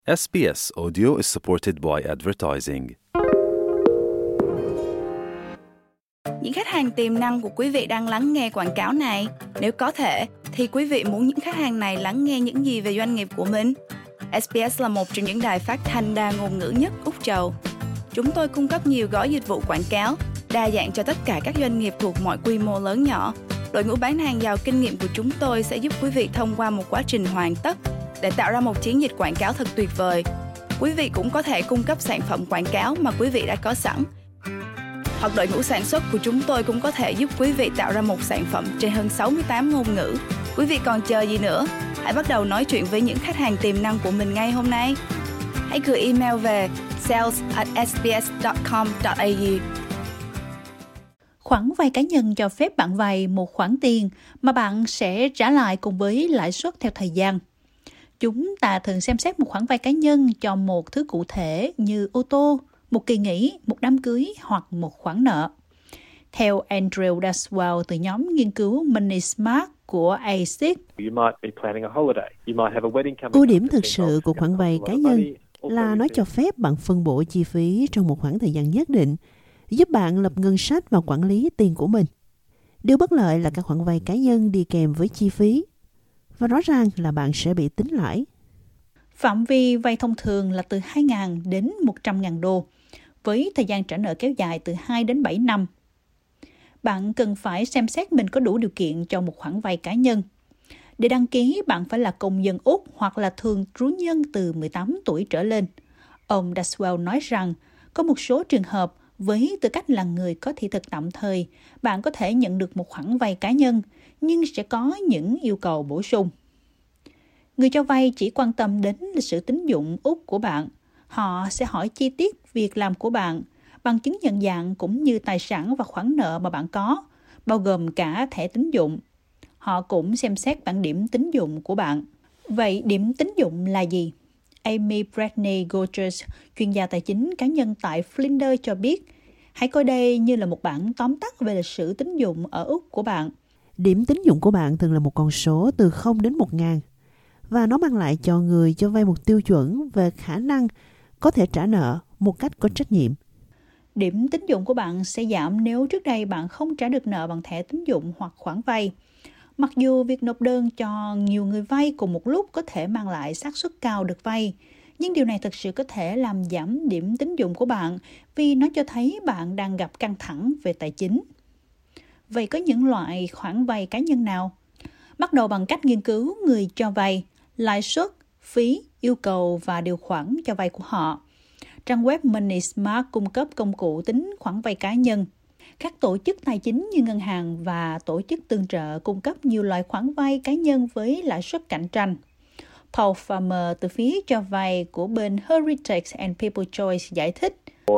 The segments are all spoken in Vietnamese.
SBS Audio is supported by advertising. Những khách hàng tiềm năng của quý vị đang lắng nghe quảng cáo này. Nếu có thể, thì quý vị muốn những khách hàng này lắng nghe những gì về doanh nghiệp của mình? SBS là một trong những đài phát thanh đa ngôn ngữ nhất Úc Châu. Chúng tôi cung cấp nhiều gói dịch vụ quảng cáo, đa dạng cho tất cả các doanh nghiệp thuộc mọi quy mô lớn nhỏ. Đội ngũ bán hàng giàu kinh nghiệm của chúng tôi sẽ giúp quý vị thông qua một quá trình hoàn tất để tạo ra một chiến dịch quảng cáo thật tuyệt vời. Quý vị cũng có thể cung cấp sản phẩm quảng cáo mà quý vị đã có sẵn. Hoặc đội ngũ sản xuất của chúng tôi cũng có thể giúp quý vị tạo ra một sản phẩm trên hơn 68 ngôn ngữ. Quý vị còn chờ gì nữa? Hãy bắt đầu nói chuyện với những khách hàng tiềm năng của mình ngay hôm nay. Hãy gửi email về sales@sbs.com.au. Khoản vay cá nhân cho phép bạn vay một khoản tiền mà bạn sẽ trả lại cùng với lãi suất theo thời gian. Chúng ta thường xem xét một khoản vay cá nhân cho một thứ cụ thể như ô tô, một kỳ nghỉ, một đám cưới hoặc một khoản nợ. Theo Andrew Daswell từ nhóm nghiên cứu Money Smart của ASIC, ưu điểm thực sự của khoản vay cá nhân là nó cho phép bạn phân bổ chi phí trong một khoảng thời gian nhất định, giúp bạn lập ngân sách và quản lý tiền của mình. Điều bất lợi là các khoản vay cá nhân đi kèm với chi phí, và rõ ràng là bạn sẽ bị tính lãi. Phạm vi vay thông thường là từ 2.000 đến 100.000 đô, với thời gian trả nợ kéo dài từ 2 đến 7 năm. Bạn cần phải xem xét mình có đủ điều kiện cho một khoản vay cá nhân. Để đăng ký, bạn phải là công dân Úc hoặc là thường trú nhân từ 18 tuổi trở lên. Ông Daswell nói rằng, có một số trường hợp với tư cách là người có thị thực tạm thời, bạn có thể nhận được một khoản vay cá nhân, nhưng sẽ có những yêu cầu bổ sung. Người cho vay chỉ quan tâm đến lịch sử tín dụng Úc của bạn. Họ sẽ hỏi chi tiết việc làm của bạn, bằng chứng nhận dạng cũng như tài sản và khoản nợ mà bạn có, bao gồm cả thẻ tín dụng. Họ cũng xem xét bảng điểm tín dụng của bạn. Vậy điểm tín dụng là gì? Amy Bradley Gorges, chuyên gia tài chính cá nhân tại Flinders cho biết, hãy coi đây như là một bản tóm tắt về lịch sử tín dụng ở Úc của bạn. Điểm tín dụng của bạn thường là một con số từ 0 đến 1.000, và nó mang lại cho người cho vay một tiêu chuẩn về khả năng có thể trả nợ một cách có trách nhiệm. Điểm tín dụng của bạn sẽ giảm nếu trước đây bạn không trả được nợ bằng thẻ tín dụng hoặc khoản vay. Mặc dù việc nộp đơn cho nhiều người vay cùng một lúc có thể mang lại xác suất cao được vay, nhưng điều này thực sự có thể làm giảm điểm tín dụng của bạn vì nó cho thấy bạn đang gặp căng thẳng về tài chính. Vậy có những loại khoản vay cá nhân nào? Bắt đầu bằng cách nghiên cứu người cho vay, lãi suất, phí, yêu cầu và điều khoản cho vay của họ. Trang web Money Smart cung cấp công cụ tính khoản vay cá nhân. Các tổ chức tài chính như ngân hàng và tổ chức tương trợ cung cấp nhiều loại khoản vay cá nhân với lãi suất cạnh tranh. Paul Farmer từ phía cho vay của bên Heritage and People Choice giải thích,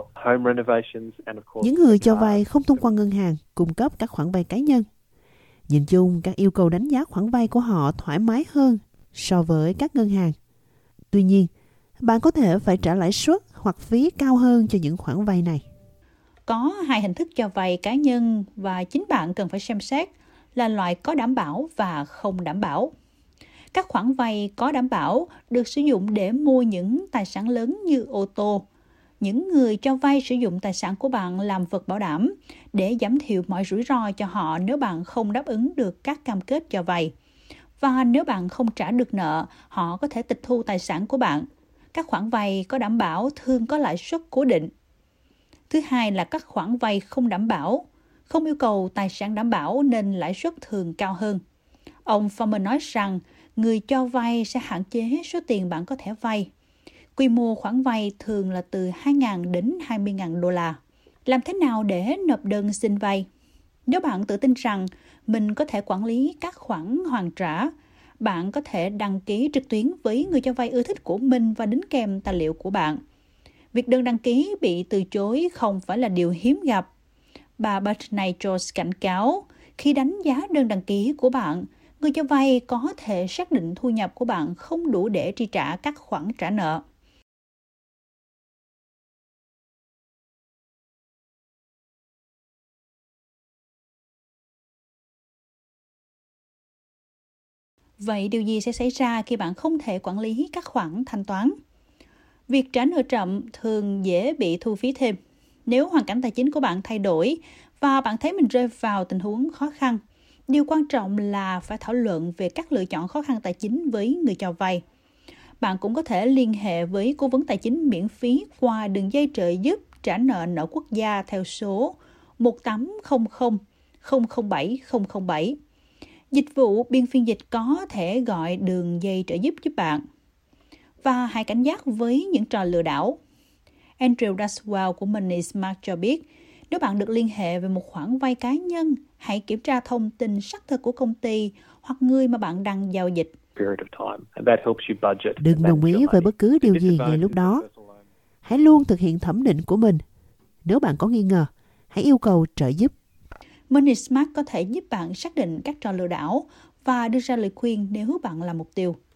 những người cho vay không thông qua ngân hàng cung cấp các khoản vay cá nhân. Nhìn chung, các yêu cầu đánh giá khoản vay của họ thoải mái hơn so với các ngân hàng. Tuy nhiên, bạn có thể phải trả lãi suất hoặc phí cao hơn cho những khoản vay này. Có hai hình thức cho vay cá nhân và chính bạn cần phải xem xét là loại có đảm bảo và không đảm bảo. Các khoản vay có đảm bảo được sử dụng để mua những tài sản lớn như ô tô. Những người cho vay sử dụng tài sản của bạn làm vật bảo đảm để giảm thiểu mọi rủi ro cho họ nếu bạn không đáp ứng được các cam kết cho vay. Và nếu bạn không trả được nợ, họ có thể tịch thu tài sản của bạn. Các khoản vay có đảm bảo thường có lãi suất cố định. Thứ hai là các khoản vay không đảm bảo, không yêu cầu tài sản đảm bảo nên lãi suất thường cao hơn. Ông Farmer nói rằng người cho vay sẽ hạn chế số tiền bạn có thể vay. Quy mô khoản vay thường là từ 2.000 đến 20.000 đô la. Làm thế nào để nộp đơn xin vay? Nếu bạn tự tin rằng mình có thể quản lý các khoản hoàn trả, bạn có thể đăng ký trực tuyến với người cho vay ưa thích của mình và đính kèm tài liệu của bạn. Việc đơn đăng ký bị từ chối không phải là điều hiếm gặp. Bà Bethany Jones cảnh cáo, khi đánh giá đơn đăng ký của bạn, người cho vay có thể xác định thu nhập của bạn không đủ để chi trả các khoản trả nợ. Vậy điều gì sẽ xảy ra khi bạn không thể quản lý các khoản thanh toán? Việc trả nợ chậm thường dễ bị thu phí thêm. Nếu hoàn cảnh tài chính của bạn thay đổi và bạn thấy mình rơi vào tình huống khó khăn, điều quan trọng là phải thảo luận về các lựa chọn khó khăn tài chính với người cho vay. Bạn cũng có thể liên hệ với cố vấn tài chính miễn phí qua đường dây trợ giúp trả nợ quốc gia theo số 1800 007 007. Dịch vụ biên phiên dịch có thể gọi đường dây trợ giúp bạn. Và hãy cảnh giác với những trò lừa đảo. Andrew Daswell của MoneySmart cho biết, nếu bạn được liên hệ về một khoản vay cá nhân, hãy kiểm tra thông tin xác thực của công ty hoặc người mà bạn đang giao dịch. Đừng đồng ý với bất cứ điều gì ngay lúc đó. Hãy luôn thực hiện thẩm định của mình. Nếu bạn có nghi ngờ, hãy yêu cầu trợ giúp. MoneySmart có thể giúp bạn xác định các trò lừa đảo và đưa ra lời khuyên nếu bạn là mục tiêu.